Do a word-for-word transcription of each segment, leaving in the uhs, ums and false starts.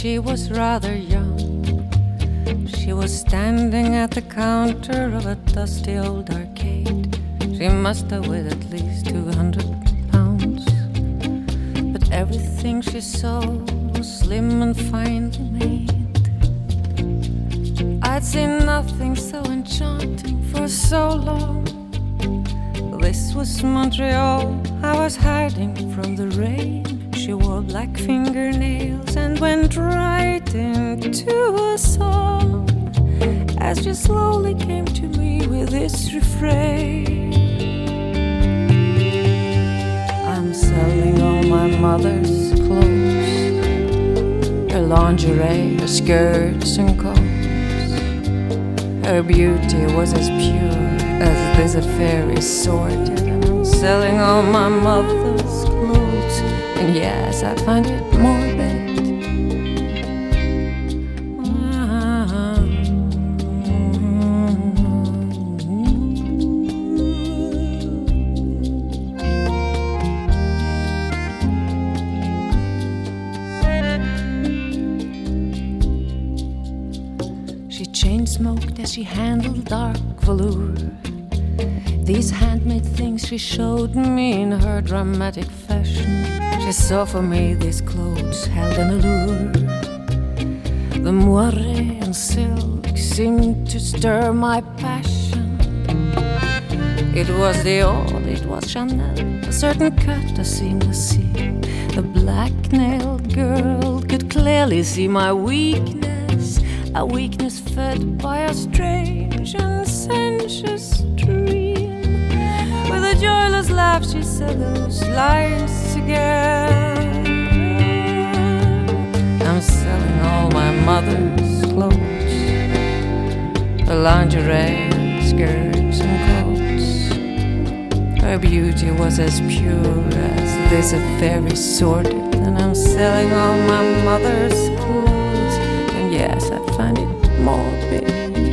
she was rather young. She was standing at the counter of a dusty old arcade. She must have weighed at least two hundred pounds. But everything she sold was slim and finely made. I'd seen nothing so enchanting for so long. This was Montreal, I was hiding from the rain. She wore black fingernails and went right into a song as she slowly came to me with this refrain. I'm selling all my mother's clothes, her lingerie, her skirts and coats. Her beauty was as pure as this affair is sordid. And I'm selling all my mother's clothes, and yes, I find it morbid. She chain-smoked as she handled dark velour. These handmade things she showed me in her dramatic fashion. She saw for me these clothes held an allure. The moiré and silk seemed to stir my passion. It was Dior, it was Chanel, a certain cut, a seamless seam. The black-nailed girl could clearly see my weakness, a weakness fed by a strange and sensuous dream. With a joyless laugh she said those lines again. I'm selling all my mother's clothes, her lingerie, skirts and coats. Her beauty was as pure as this affair is sordid. And I'm selling all my mother's clothes, and yes, I find it morbid.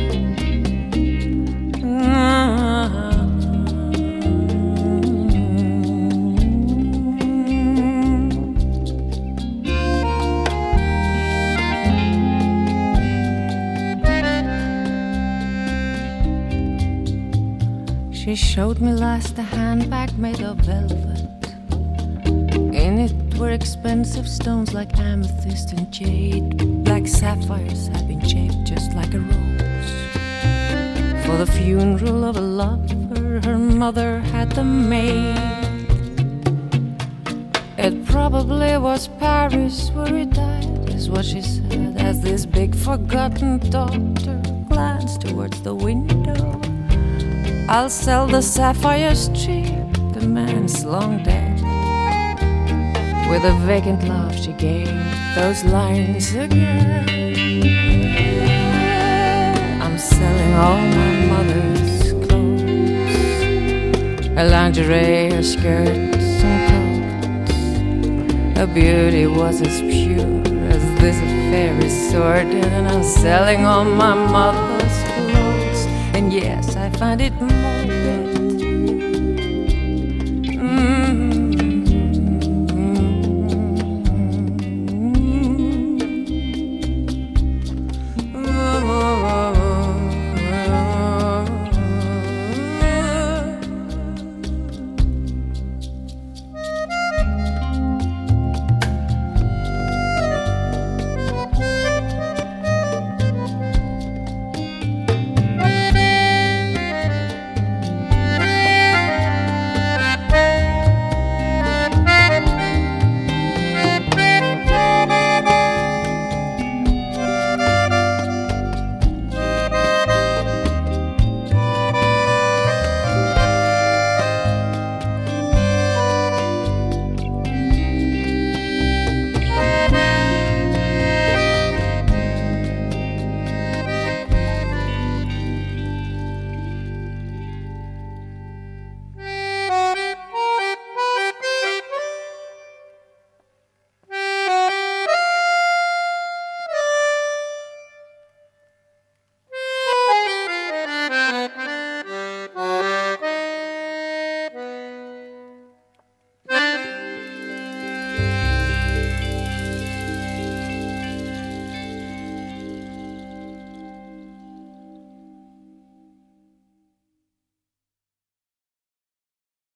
She showed me last a handbag made of velvet. In it were expensive stones like amethyst and jade. Black sapphires had been shaped just like a rose. For the funeral of a lover, her mother had them made. It probably was Paris where he died, is what she said, as this big forgotten daughter glanced towards the window. I'll sell the sapphires cheap, the man's long dead. With a vacant laugh she gave those lines again. I'm selling all my mother's clothes, her lingerie, her skirts and coats. Her beauty was as pure as this affair is sordid. And I'm selling all my mother's clothes, and yes, I find it morbid.